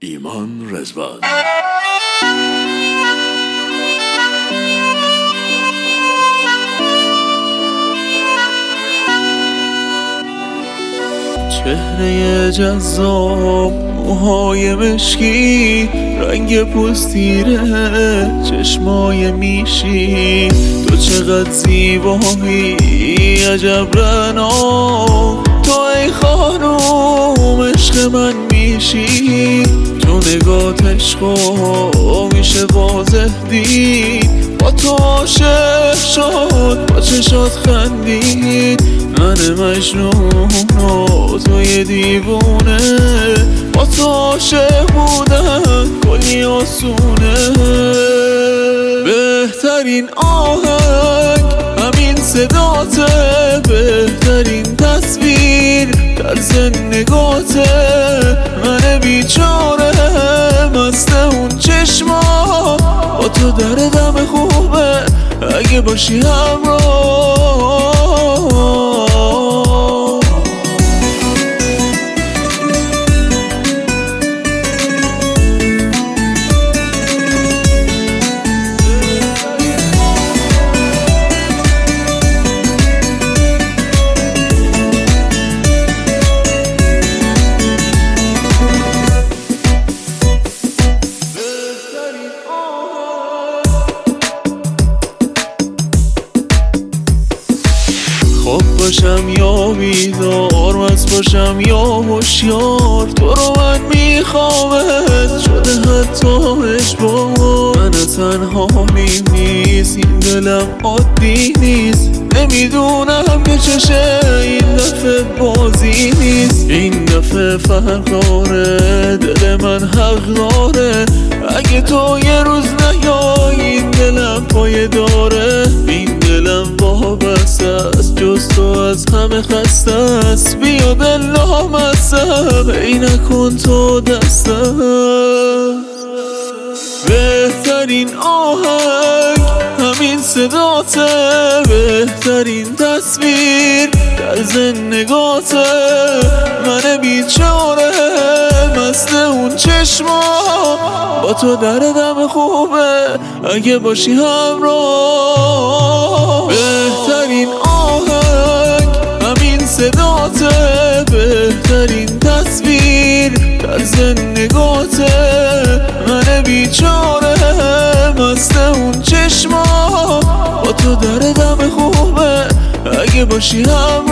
ایمان رضوان. چهره جذاب، موهای مشکی، رنگ پوست تیره، چشمای میشی. تو چقدر زیبایی، عجب رنا. تو ای خانوم عشق من میشی. تو نگات عشقا میشه واضح دید. با تو عاشق شد، با چشات خندید. من مجنون و توی دیوونه، با تو عاشق بودن کلی آسونه. بهترین آهنگ همین صداته، بهترین تصویر در زندگاته. من بیچاره مست اون چشما، با تو دردم خوبه اگه باشی همراه. خواب باشم یا بیدار، مست باشم یا هوشیار، تو رو من میخوامت شده حتی اجبار. من تنها نیست، این دلم عادی نیست. نمیدونم که چشه این دفعه بازی نیست. این دفعه فرق داره، دل من حق داره. اگه تو یه روز نیای این دلم پایه داره. این دلم وابسته است، جز تو از همه خسته است. بیا دل نامستم، ای نکن تو دستم. بهترین آهنگ همین صداته، بهترین تصویر در زندگاته. من بیچاره مست اون چشما، با تو دردم خوبه اگه باشی همراه. بهترین آهنگ همین صداته، بهترین تصویر در زندگاته. من بیچاره مست اون چشما، با تو دردم خوبه اگه باشی همراه.